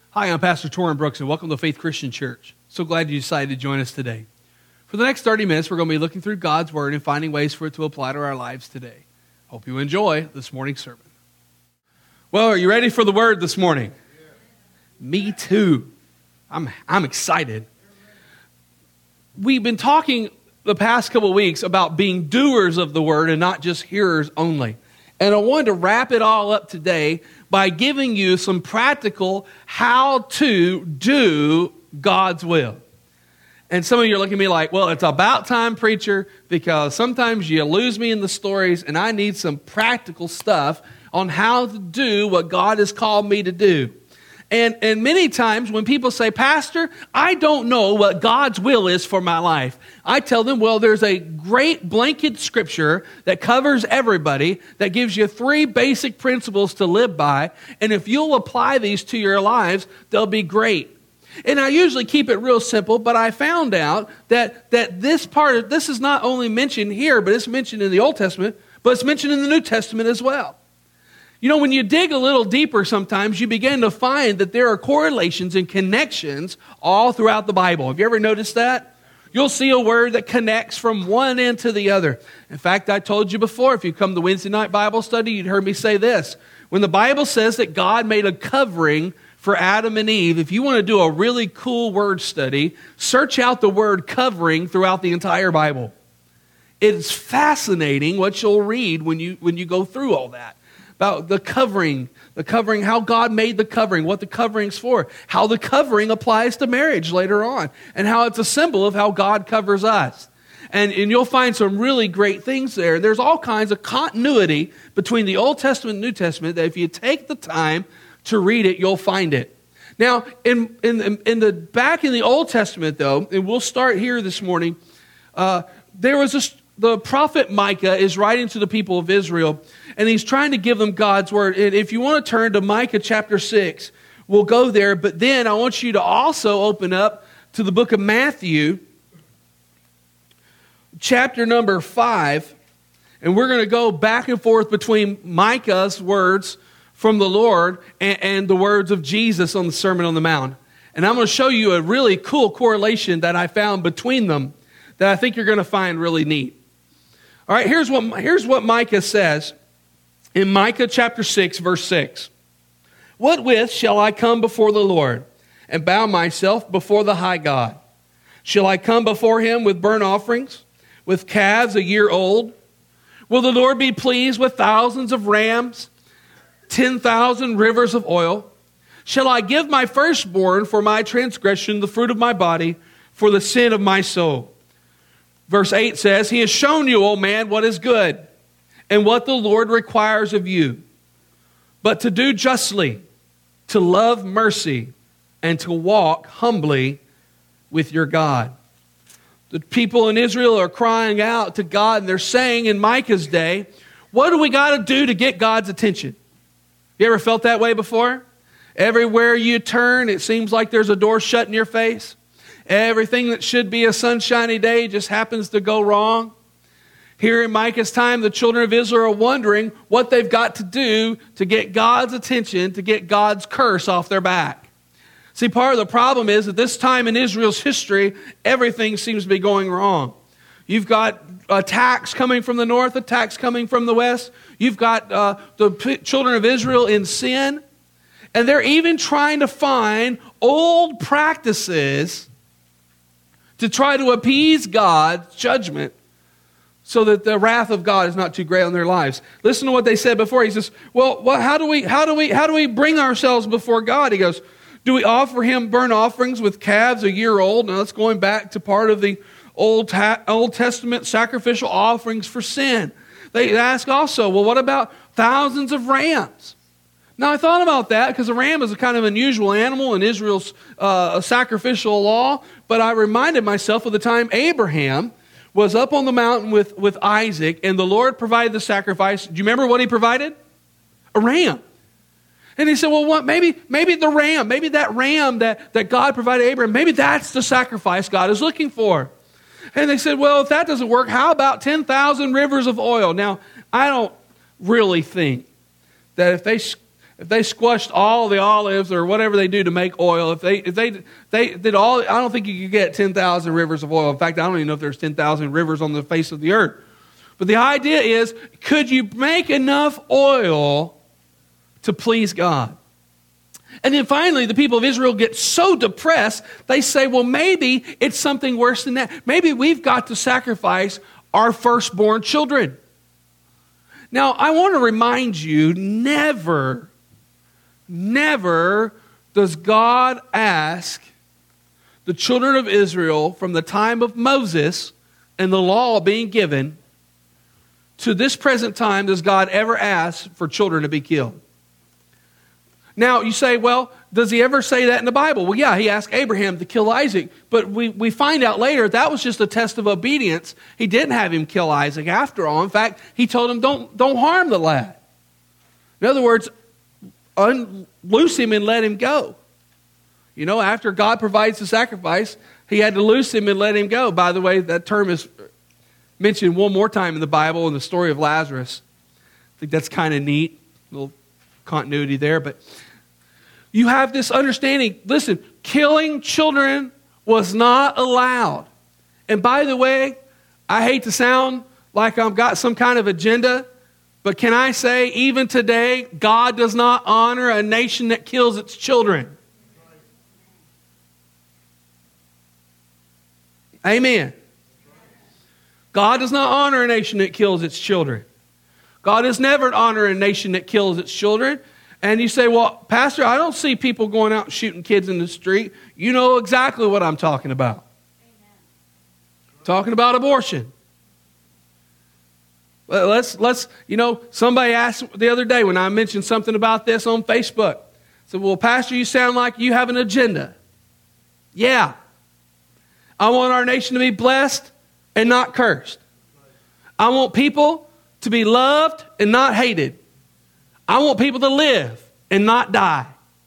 Hi, I'm Pastor Torrin Brooks, and welcome to Faith Christian Church. So glad you decided to join us today. For the next 30 minutes, we're going to be looking through God's Word and finding ways for it to apply to our lives today. Hope you enjoy this morning's sermon. Well, are you ready for the Word this morning? Yeah. Me too. I'm excited. We've been talking the past couple of weeks about being doers of the Word and not just hearers only. And I wanted to wrap it all up today by giving you some practical how to do God's will. And some of you are looking at me like, well, it's about time, preacher, because sometimes you lose me in the stories and I need some practical stuff on how to do what God has called me to do. And many times when people say, Pastor, I don't know what God's will is for my life, I tell them, well, there's a great blanket scripture that covers everybody that gives you 3 basic principles to live by. And if you'll apply these to your lives, they'll be great. And I usually keep it real simple, but I found out that this is not only mentioned here, but it's mentioned in the Old Testament, but it's mentioned in the New Testament as well. You know, when you dig a little deeper sometimes, you begin to find that there are correlations and connections all throughout the Bible. Have you ever noticed that? You'll see a word that connects from one end to the other. In fact, I told you before, if you come to Wednesday night Bible study, you'd heard me say this. When the Bible says that God made a covering for Adam and Eve, if you want to do a really cool word study, search out the word covering throughout the entire Bible. It's fascinating what you'll read when you go through all that. About the covering, how God made the covering, what the covering's for, how the covering applies to marriage later on, and how it's a symbol of how God covers us. And you'll find some really great things there. There's all kinds of continuity between the Old Testament and New Testament that if you take the time to read it, you'll find it. Now, in the Old Testament, though, and we'll start here this morning, the prophet Micah is writing to the people of Israel, and he's trying to give them God's word. And if you want to turn to Micah chapter 6, we'll go there. But then I want you to also open up to the book of Matthew, chapter number 5. And we're going to go back and forth between Micah's words from the Lord and the words of Jesus on the Sermon on the Mount. And I'm going to show you a really cool correlation that I found between them that I think you're going to find really neat. All right, here's what Micah says in Micah chapter 6, verse 6. What with shall I come before the Lord and bow myself before the high God? Shall I come before him with burnt offerings, with calves a year old? Will the Lord be pleased with thousands of rams, 10,000 rivers of oil? Shall I give my firstborn for my transgression, the fruit of my body, for the sin of my soul? Verse 8 says, He has shown you, O man, what is good, and what the Lord requires of you, but to do justly, to love mercy, and to walk humbly with your God. The people in Israel are crying out to God, and they're saying in Micah's day, what do we got to do to get God's attention? You ever felt that way before? Everywhere you turn, it seems like there's a door shut in your face. Everything that should be a sunshiny day just happens to go wrong. Here in Micah's time, the children of Israel are wondering what they've got to do to get God's attention, to get God's curse off their back. See, part of the problem is at this time in Israel's history, everything seems to be going wrong. You've got attacks coming from the north, attacks coming from the west. You've got the children of Israel in sin. And they're even trying to find old practices to try to appease God's judgment so that the wrath of God is not too great on their lives. Listen to what they said before. He says, well, how do we bring ourselves before God? He goes, do we offer him burnt offerings with calves a year old? Now that's going back to part of the Old Testament sacrificial offerings for sin. They ask also, well, what about thousands of rams? Now, I thought about that because a ram is a kind of unusual animal in Israel's sacrificial law, but I reminded myself of the time Abraham was up on the mountain with Isaac, and the Lord provided the sacrifice. Do you remember what he provided? A ram. And he said, well, what? Maybe the ram, maybe that ram that God provided Abraham, maybe that's the sacrifice God is looking for. And they said, well, if that doesn't work, how about 10,000 rivers of oil? Now, I don't really think that if if they squashed all the olives or whatever they do to make oil, if they did all, I don't think you could get 10,000 rivers of oil. In fact, I don't even know if there's 10,000 rivers on the face of the earth. But the idea is, could you make enough oil to please God? And then finally, the people of Israel get so depressed, they say, well, maybe it's something worse than that. Maybe we've got to sacrifice our firstborn children. Now, I want to remind you, never does God ask the children of Israel from the time of Moses and the law being given to this present time, does God ever ask for children to be killed? Now, you say, well, does he ever say that in the Bible? Well, yeah, he asked Abraham to kill Isaac. But we find out later that was just a test of obedience. He didn't have him kill Isaac after all. In fact, he told him, don't harm the lad. In other words, loose him and let him go. You know, after God provides the sacrifice, he had to loose him and let him go. By the way, that term is mentioned one more time in the Bible in the story of Lazarus. I think that's kind of neat. A little continuity there, but you have this understanding. Listen, killing children was not allowed. And by the way, I hate to sound like I've got some kind of agenda, but can I say, even today, God does not honor a nation that kills its children. Amen. God does not honor a nation that kills its children. God has never honored a nation that kills its children. And you say, well, Pastor, I don't see people going out and shooting kids in the street. You know exactly what I'm talking about. Amen. Talking about abortion. Let's somebody asked the other day when I mentioned something about this on Facebook. Said, well, Pastor, you sound like you have an agenda. Yeah. I want our nation to be blessed and not cursed. I want people to be loved and not hated. I want people to live and not die.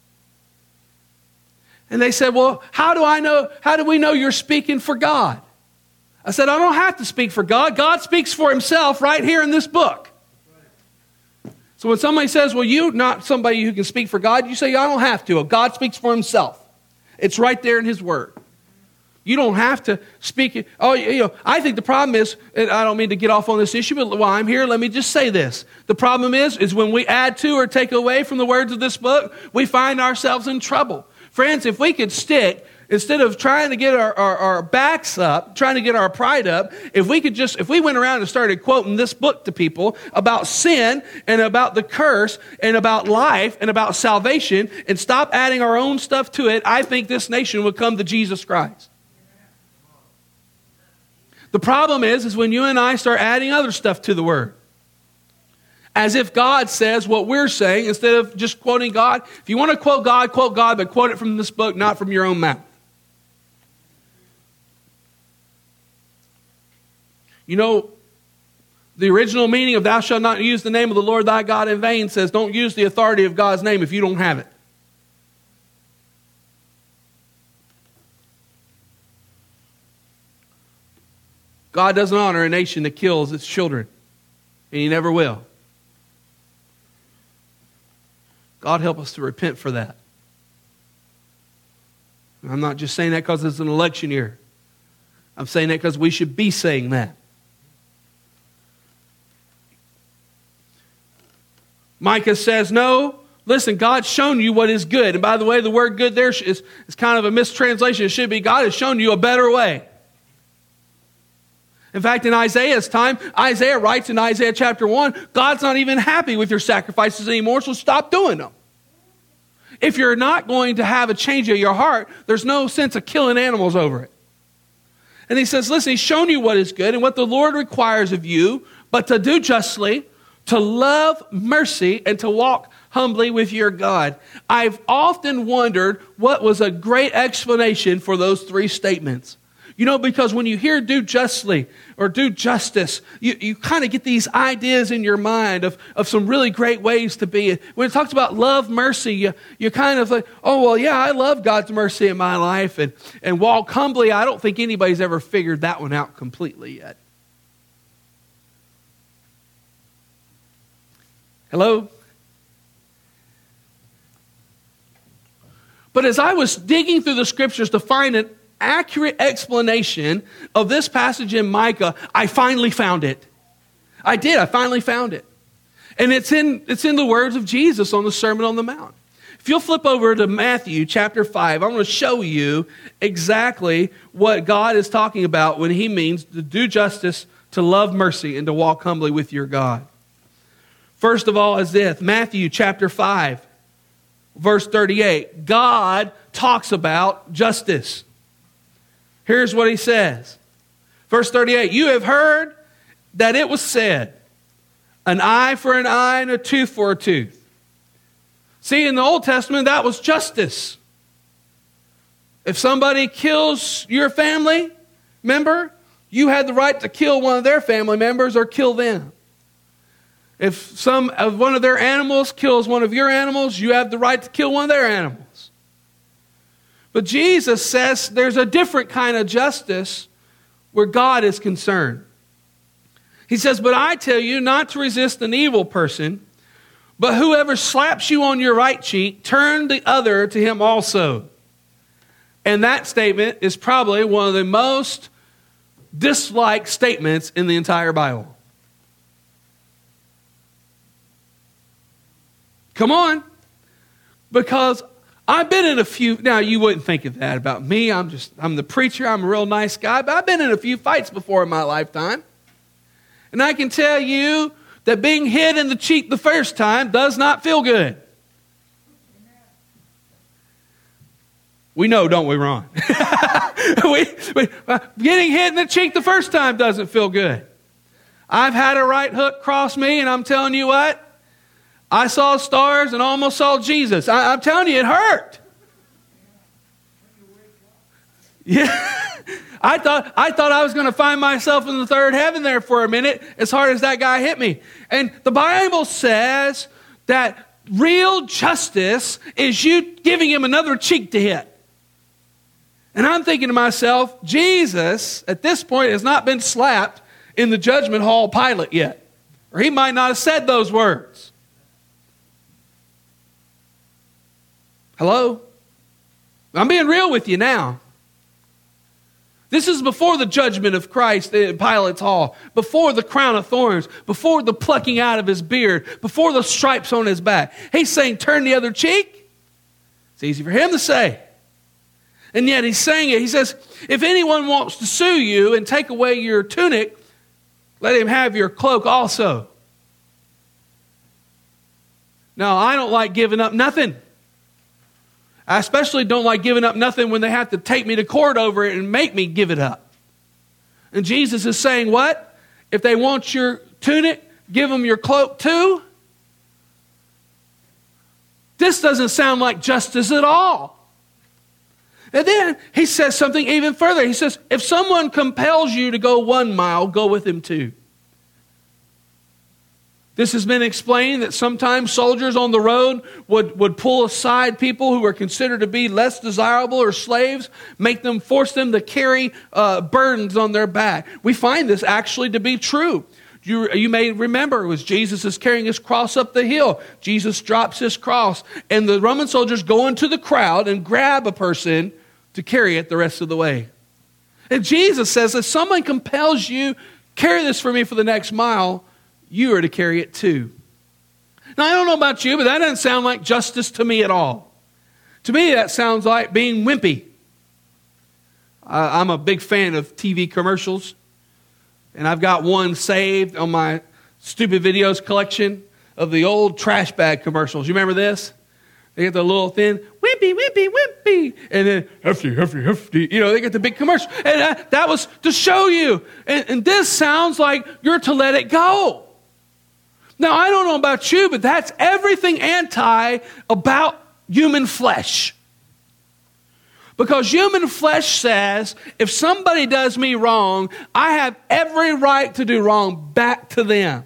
And they said, well, how do we know you're speaking for God? I said, I don't have to speak for God. God speaks for himself right here in this book. So when somebody says, well, you're not somebody who can speak for God, you say, I don't have to. God speaks for himself. It's right there in his word. You don't have to speak it. Oh, I think the problem is, and I don't mean to get off on this issue, but while I'm here, let me just say this. The problem is when we add to or take away from the words of this book, we find ourselves in trouble. Friends, if we could stick, instead of trying to get our backs up, trying to get our pride up, if we went around and started quoting this book to people about sin and about the curse and about life and about salvation and stop adding our own stuff to it, I think this nation would come to Jesus Christ. The problem is when you and I start adding other stuff to the word. As if God says what we're saying instead of just quoting God. If you want to quote God, but quote it from this book, not from your own mouth. You know, the original meaning of thou shalt not use the name of the Lord thy God in vain says don't use the authority of God's name if you don't have it. God doesn't honor a nation that kills its children, and he never will. God help us to repent for that. I'm not just saying that because it's an election year. I'm saying that because we should be saying that. Micah says, no, listen, God's shown you what is good. And by the way, the word good there is kind of a mistranslation. It should be God has shown you a better way. In fact, in Isaiah's time, Isaiah writes in Isaiah chapter 1, God's not even happy with your sacrifices anymore, so stop doing them. If you're not going to have a change of your heart, there's no sense of killing animals over it. And he says, listen, he's shown you what is good and what the Lord requires of you, but to do justly, to love mercy, and to walk humbly with your God. I've often wondered what was a great explanation for those three statements. You know, because when you hear do justly or do justice, you kind of get these ideas in your mind of some really great ways to be. When it talks about love mercy, you kind of like, oh, well, yeah, I love God's mercy in my life. And walk humbly, I don't think anybody's ever figured that one out completely yet. Hello? But as I was digging through the scriptures to find an accurate explanation of this passage in Micah, I finally found it. I finally found it. And it's in the words of Jesus on the Sermon on the Mount. If you'll flip over to Matthew chapter 5, I'm going to show you exactly what God is talking about when he means to do justice, to love mercy, and to walk humbly with your God. First of all is this, Matthew chapter 5, verse 38. God talks about justice. Here's what he says. Verse 38, you have heard that it was said, an eye for an eye and a tooth for a tooth. See, in the Old Testament, that was justice. If somebody kills your family member, you had the right to kill one of their family members or kill them. If one of their animals kills one of your animals, you have the right to kill one of their animals. But Jesus says there's a different kind of justice where God is concerned. He says, but I tell you not to resist an evil person, but whoever slaps you on your right cheek, turn the other to him also. And that statement is probably one of the most disliked statements in the entire Bible. Come on. Because I've been in a few, now you wouldn't think of that about me. I'm the preacher. I'm a real nice guy. But I've been in a few fights before in my lifetime. And I can tell you that being hit in the cheek the first time does not feel good. We know, don't we, Ron? Getting hit in the cheek the first time doesn't feel good. I've had a right hook cross me, and I'm telling you what, I saw stars and almost saw Jesus. I'm telling you, it hurt. Yeah. I thought I was going to find myself in the third heaven there for a minute, as hard as that guy hit me. And the Bible says that real justice is you giving him another cheek to hit. And I'm thinking to myself, Jesus, at this point, has not been slapped in the judgment hall of Pilate yet. Or he might not have said those words. Hello? I'm being real with you now. This is before the judgment of Christ in Pilate's hall, before the crown of thorns, before the plucking out of his beard, before the stripes on his back. He's saying, turn the other cheek. It's easy for him to say. And yet he's saying it. He says, if anyone wants to sue you and take away your tunic, let him have your cloak also. Now, I don't like giving up nothing. I especially don't like giving up nothing when they have to take me to court over it and make me give it up. And Jesus is saying what? If they want your tunic, give them your cloak too? This doesn't sound like justice at all. And then he says something even further. He says, if someone compels you to go 1 mile, go with him 2. This has been explained that sometimes soldiers on the road would pull aside people who were considered to be less desirable or slaves, force them to carry burdens on their back. We find this actually to be true. You may remember it was Jesus is carrying his cross up the hill. Jesus drops his cross, and the Roman soldiers go into the crowd and grab a person to carry it the rest of the way. And Jesus says, if someone compels you, carry this for me for the next mile, you are to carry it too. Now, I don't know about you, but that doesn't sound like justice to me at all. To me, that sounds like being wimpy. I'm a big fan of TV commercials, and I've got one saved on my stupid videos collection of the old trash bag commercials. You remember this? They get the little thin, wimpy, wimpy, wimpy, and then hefty, hefty, hefty. You know, they get the big commercial. And that was to show you. And this sounds like you're to let it go. Now, I don't know about you, but that's everything anti about human flesh. Because human flesh says, if somebody does me wrong, I have every right to do wrong back to them.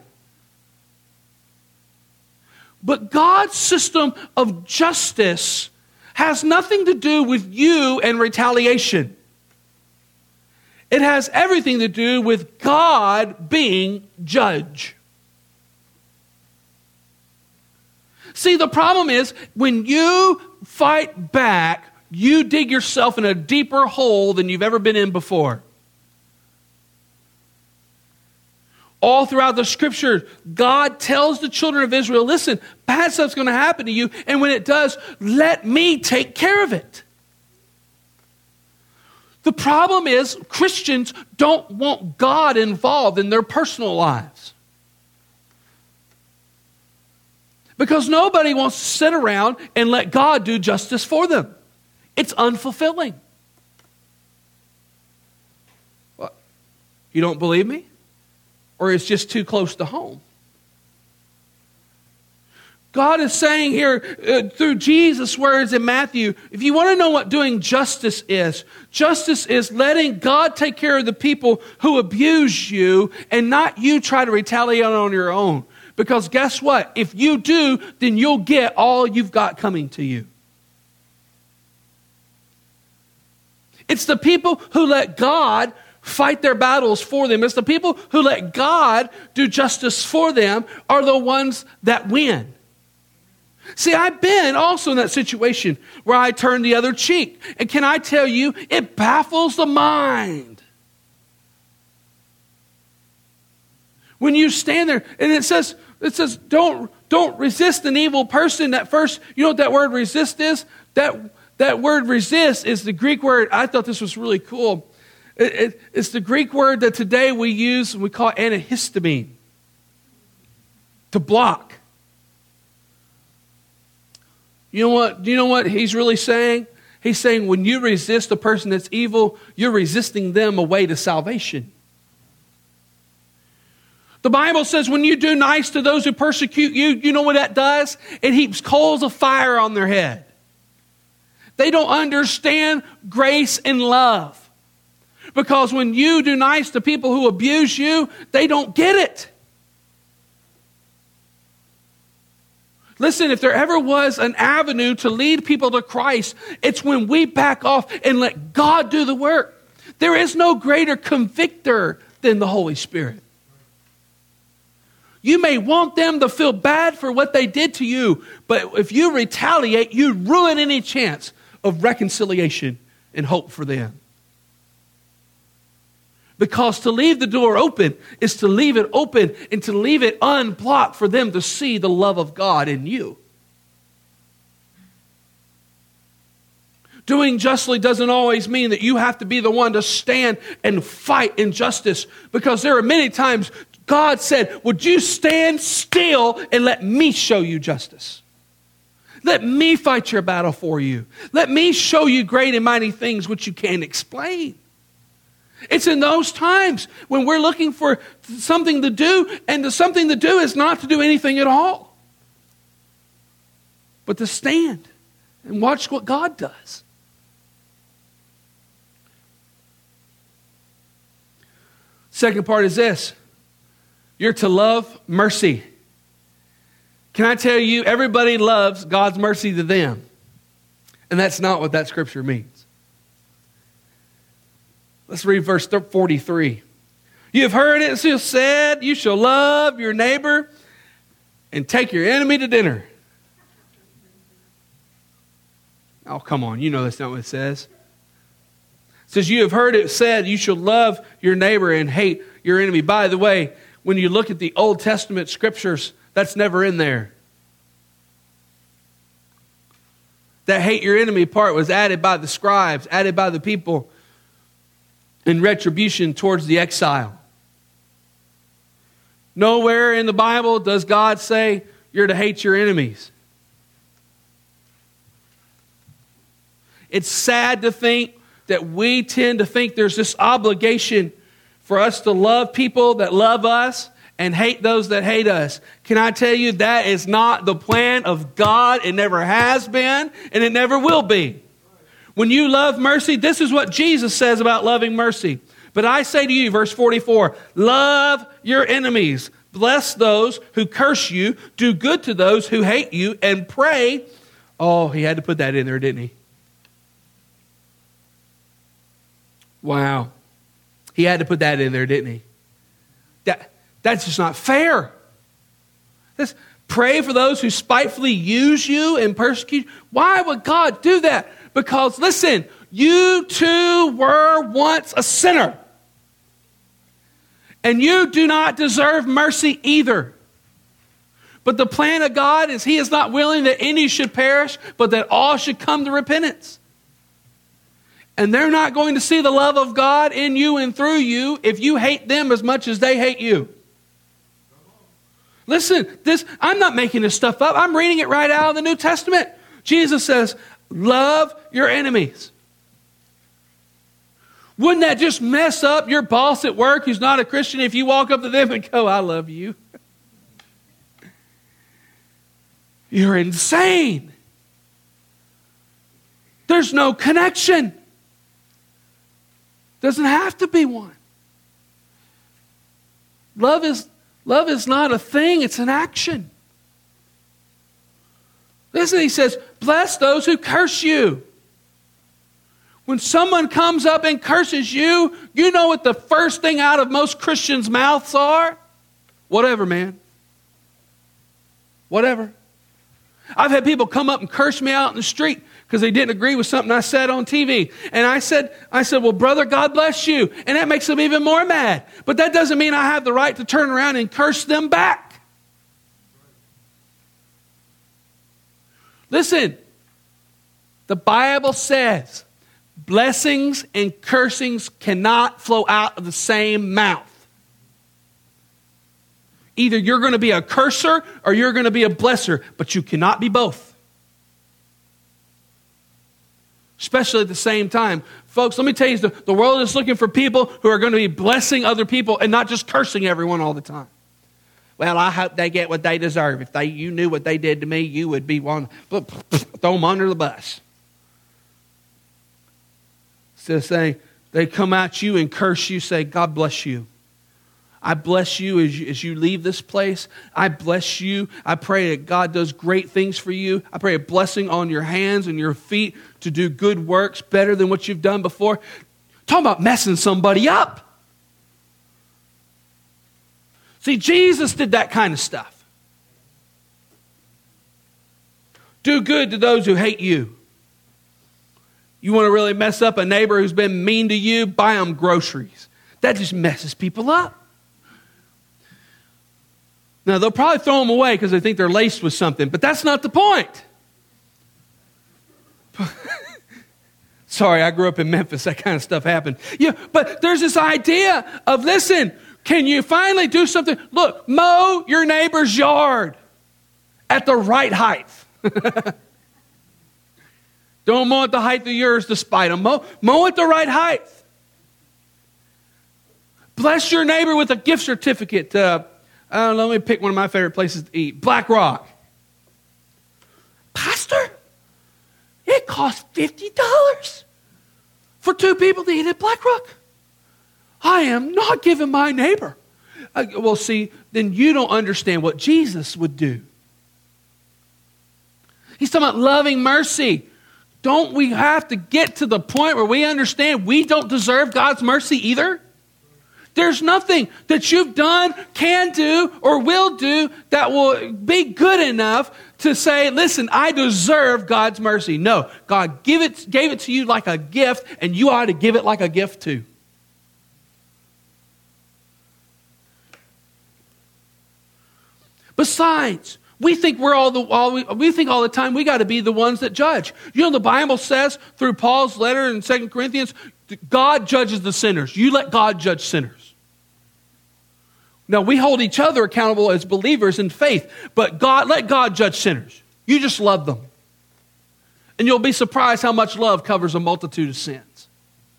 But God's system of justice has nothing to do with you and retaliation. It has everything to do with God being judge. See, the problem is when you fight back, you dig yourself in a deeper hole than you've ever been in before. All throughout the scripture, God tells the children of Israel, listen, bad stuff's going to happen to you, and when it does, let me take care of it. The problem is Christians don't want God involved in their personal lives. Because nobody wants to sit around and let God do justice for them. It's unfulfilling. What? You don't believe me? Or it's just too close to home? God is saying here through Jesus' words in Matthew, if you want to know what doing justice is letting God take care of the people who abuse you and not you try to retaliate on your own. Because guess what? If you do, then you'll get all you've got coming to you. It's the people who let God fight their battles for them. It's the people who let God do justice for them are the ones that win. See, I've been also in that situation where I turn the other cheek. And can I tell you, it baffles the mind. When you stand there, and it says, don't resist an evil person. That first, you know what that word resist is? That word resist is the Greek word. I thought this was really cool. It's the Greek word that today we use, we call antihistamine. To block. You know what he's really saying? He's saying when you resist a person that's evil, you're resisting them away to salvation. The Bible says when you do nice to those who persecute you, you know what that does? It heaps coals of fire on their head. They don't understand grace and love. Because when you do nice to people who abuse you, they don't get it. Listen, if there ever was an avenue to lead people to Christ, it's when we back off and let God do the work. There is no greater convictor than the Holy Spirit. You may want them to feel bad for what they did to you, but if you retaliate, you ruin any chance of reconciliation and hope for them. Because to leave the door open is to leave it open and to leave it unblocked for them to see the love of God in you. Doing justly doesn't always mean that you have to be the one to stand and fight injustice. Because there are many times God said, would you stand still and let me show you justice? Let me fight your battle for you. Let me show you great and mighty things which you can't explain. It's in those times when we're looking for something to do, and the something to do is not to do anything at all, but to stand and watch what God does. Second part is this. You're to love mercy. Can I tell you, everybody loves God's mercy to them. And that's not what that scripture means. Let's read verse 43. You have heard it said, you shall love your neighbor and take your enemy to dinner. Oh, come on. You know that's not what it says. It says, you have heard it said, you shall love your neighbor and hate your enemy. By the way, when you look at the Old Testament scriptures, that's never in there. That hate your enemy part was added by the scribes, added by the people in retribution towards the exile. Nowhere in the Bible does God say you're to hate your enemies. It's sad to think that we tend to think there's this obligation for us to love people that love us and hate those that hate us. Can I tell you that is not the plan of God? It never has been, and it never will be. When you love mercy, this is what Jesus says about loving mercy. But I say to you, verse 44, love your enemies. Bless those who curse you. Do good to those who hate you. And pray. Oh, he had to put that in there, didn't he? Wow. He had to put that in there, didn't he? That's just not fair. Pray for those who spitefully use you and persecute you. Why would God do that? Because, listen, you too were once a sinner. And you do not deserve mercy either. But the plan of God is He is not willing that any should perish, but that all should come to repentance. And they're not going to see the love of God in you and through you if you hate them as much as they hate you. Listen, I'm not making this stuff up. I'm reading it right out of the New Testament. Jesus says, love your enemies. Wouldn't that just mess up your boss at work who's not a Christian if you walk up to them and go, I love you? You're insane. There's no connection. Doesn't have to be one. Love is not a thing, it's an action. Listen, He says, bless those who curse you. When someone comes up and curses you, you know what the first thing out of most Christians' mouths are? Whatever, man. Whatever. I've had people come up and curse me out in the street because they didn't agree with something I said on TV. And I said, well, brother, God bless you. And that makes them even more mad. But that doesn't mean I have the right to turn around and curse them back. Listen, the Bible says blessings and cursings cannot flow out of the same mouth. Either you're going to be a curser or you're going to be a blesser, but you cannot be both. Especially at the same time. Folks, let me tell you, the world is looking for people who are going to be blessing other people and not just cursing everyone all the time. Well, I hope they get what they deserve. If you knew what they did to me, you would be one. Throw them under the bus. Instead of saying, they come at you and curse you, say, God bless you. I bless you as you leave this place. I bless you. I pray that God does great things for you. I pray a blessing on your hands and your feet to do good works better than what you've done before. Talking about messing somebody up. See, Jesus did that kind of stuff. Do good to those who hate you. You want to really mess up a neighbor who's been mean to you? Buy them groceries. That just messes people up. Now, they'll probably throw them away because they think they're laced with something, but that's not the point. Sorry, I grew up in Memphis. That kind of stuff happened. Yeah, but there's this idea of, listen, can you finally do something? Look, mow your neighbor's yard at the right height. Don't mow at the height of yours to spite them. Mow at the right height. Bless your neighbor with a gift certificate to, I don't know, let me pick one of my favorite places to eat. Black Rock. Pastor, it costs $50 for 2 people to eat at Black Rock. I am not giving my neighbor. Well, see, then you don't understand what Jesus would do. He's talking about loving mercy. Don't we have to get to the point where we understand we don't deserve God's mercy either? There's nothing that you've done, can do, or will do that will be good enough to say, listen, I deserve God's mercy. No, God gave it to you like a gift, and you ought to give it like a gift too. Besides, we think we think all the time we got to be the ones that judge. You know, the Bible says through Paul's letter in 2 Corinthians, God judges the sinners. You let God judge sinners. Now, we hold each other accountable as believers in faith, but let God judge sinners. You just love them. And you'll be surprised how much love covers a multitude of sins.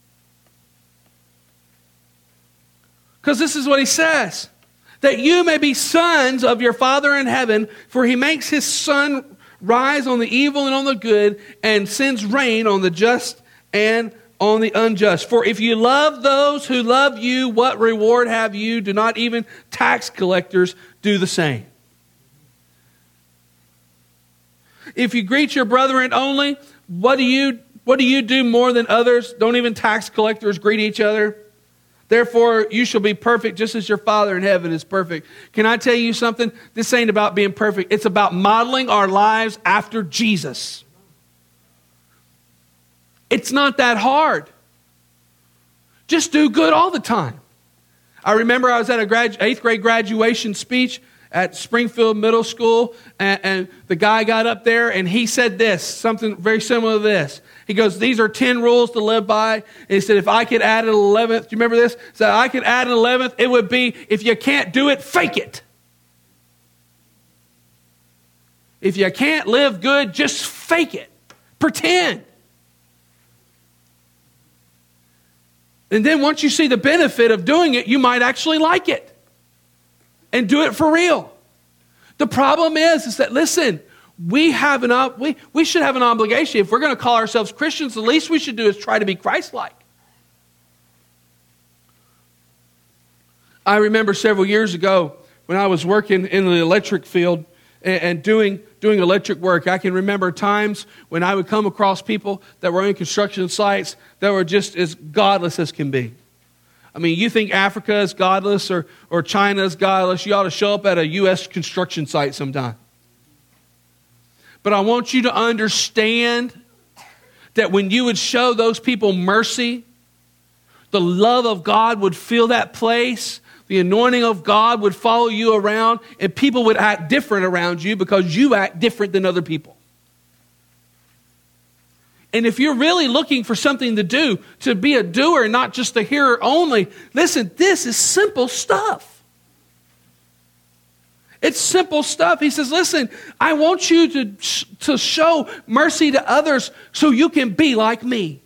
Because this is what he says. That you may be sons of your Father in heaven, for he makes his sun rise on the evil and on the good, and sends rain on the just and on the unjust. For if you love those who love you, what reward have you? Do not even tax collectors do the same? If you greet your brethren only, what do you do more than others? Don't even tax collectors greet each other? Therefore, you shall be perfect just as your Father in heaven is perfect. Can I tell you something? This ain't about being perfect. It's about modeling our lives after Jesus. It's not that hard. Just do good all the time. I remember I was at a 8th grade graduation speech at Springfield Middle School, and the guy got up there and he said this, something very similar to this. He goes, these are 10 rules to live by. And he said, if I could add an 11th, do you remember this? He said, I could add an 11th, it would be, if you can't do it, fake it. If you can't live good, just fake it. Pretend. And then once you see the benefit of doing it, you might actually like it. And do it for real. The problem is that, listen, we should have an obligation. If we're going to call ourselves Christians, the least we should do is try to be Christ-like. I remember several years ago when I was working in the electric field and doing electric work. I can remember times when I would come across people that were in construction sites that were just as godless as can be. I mean, you think Africa is godless or China is godless, you ought to show up at a U.S. construction site sometime. But I want you to understand that when you would show those people mercy, the love of God would fill that place. The anointing of God would follow you around, and people would act different around you because you act different than other people. And if you're really looking for something to do, to be a doer, not just a hearer only, listen, this is simple stuff. It's simple stuff. He says, listen, I want you to show mercy to others so you can be like me.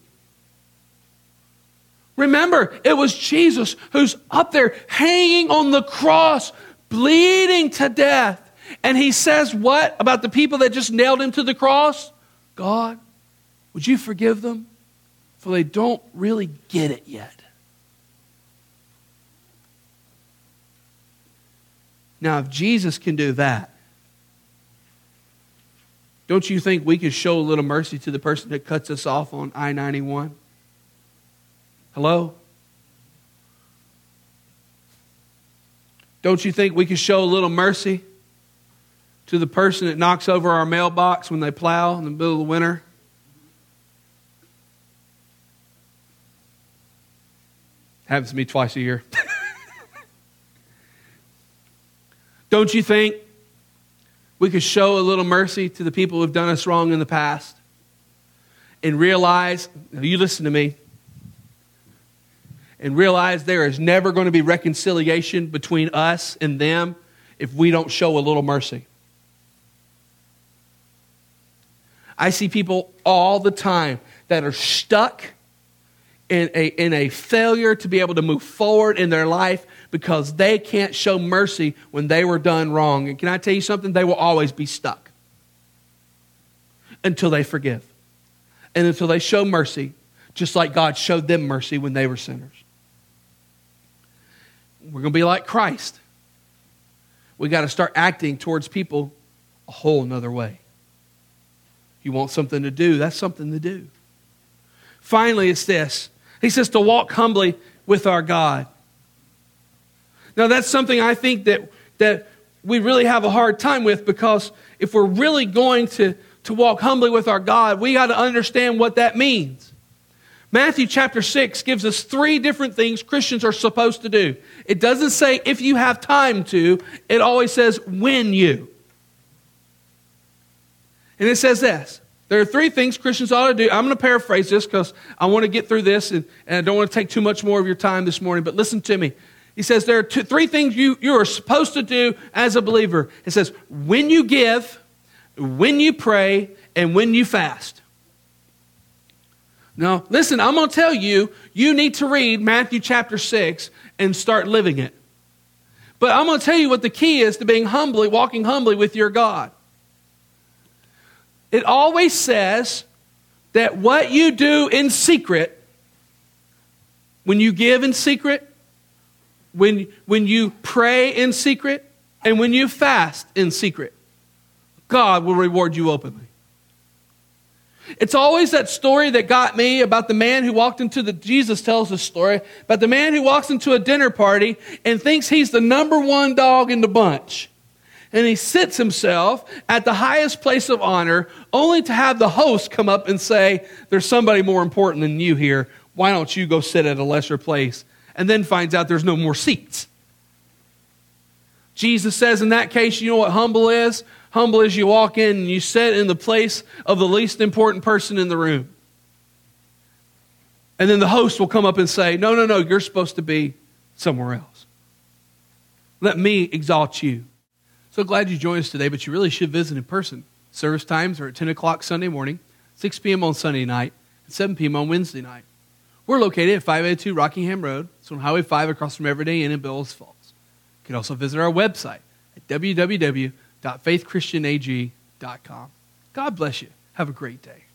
Remember, it was Jesus who's up there hanging on the cross, bleeding to death. And he says what about the people that just nailed him to the cross? God, would you forgive them? For they don't really get it yet. Now, if Jesus can do that, don't you think we could show a little mercy to the person that cuts us off on I-91? Hello? Don't you think we could show a little mercy to the person that knocks over our mailbox when they plow in the middle of the winter? Happens to me twice a year. Don't you think we could show a little mercy to the people who have done us wrong in the past and realize, now you listen to me, and realize there is never going to be reconciliation between us and them if we don't show a little mercy? I see people all the time that are stuck in a failure to be able to move forward in their life because they can't show mercy when they were done wrong. And can I tell you something? They will always be stuck until they forgive and until they show mercy, just like God showed them mercy when they were sinners. We're going to be like Christ. We got to start acting towards people a whole nother way. You want something to do, that's something to do. Finally, it's this. He says to walk humbly with our God. Now, that's something I think that we really have a hard time with, because if we're really going to walk humbly with our God, we got to understand what that means. Matthew chapter 6 gives us 3 different things Christians are supposed to do. It doesn't say if you have time to. It always says when you. And it says this. There are 3 things Christians ought to do. I'm going to paraphrase this because I want to get through this and I don't want to take too much more of your time this morning. But listen to me. He says there are 3 things you are supposed to do as a believer. It says when you give, when you pray, and when you fast. Now, listen, I'm going to tell you, you need to read Matthew chapter 6 and start living it. But I'm going to tell you what the key is to being humbly, walking humbly with your God. It always says that what you do in secret, when you give in secret, when you pray in secret, and when you fast in secret, God will reward you openly. It's always that story that got me about the man who walked into Jesus tells this story, about the man who walks into a dinner party and thinks he's the number one dog in the bunch. And he sits himself at the highest place of honor, only to have the host come up and say, there's somebody more important than you here. Why don't you go sit at a lesser place? And then finds out there's no more seats. Jesus says in that case, you know what humble is? Humble is you walk in and you sit in the place of the least important person in the room. And then the host will come up and say, no, you're supposed to be somewhere else. Let me exalt you. So glad you joined us today, but you really should visit in person. Service times are at 10 o'clock Sunday morning, 6 p.m. on Sunday night, and 7 p.m. on Wednesday night. We're located at 582 Rockingham Road. It's on Highway 5 across from Everyday Inn in Bellows Falls. You can also visit our website at www.faithchristianag.com. God bless you. Have a great day.